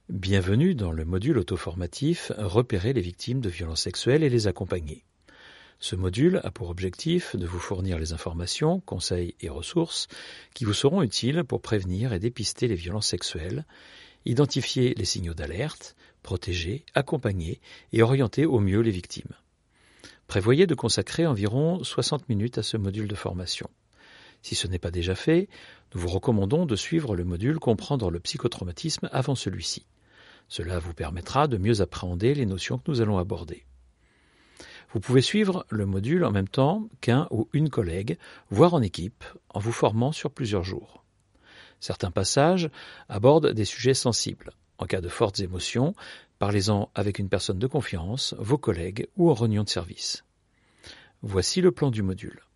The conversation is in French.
Bienvenue dans le module auto-formatif « Repérer les victimes de violences sexuelles et les accompagner ». Ce module a pour objectif de vous fournir les informations, conseils et ressources qui vous seront utiles pour prévenir et dépister les violences sexuelles, identifier les signaux d'alerte, protéger, accompagner et orienter au mieux les victimes. Prévoyez de consacrer environ 60 minutes à ce module de formation. Si ce n'est pas déjà fait, nous vous recommandons de suivre le module Comprendre le psychotraumatisme avant celui-ci. Cela vous permettra de mieux appréhender les notions que nous allons aborder. Vous pouvez suivre le module en même temps qu'un ou une collègue, voire en équipe, en vous formant sur plusieurs jours. Certains passages abordent des sujets sensibles. En cas de fortes émotions, parlez-en avec une personne de confiance, vos collègues ou en réunion de service. Voici le plan du module.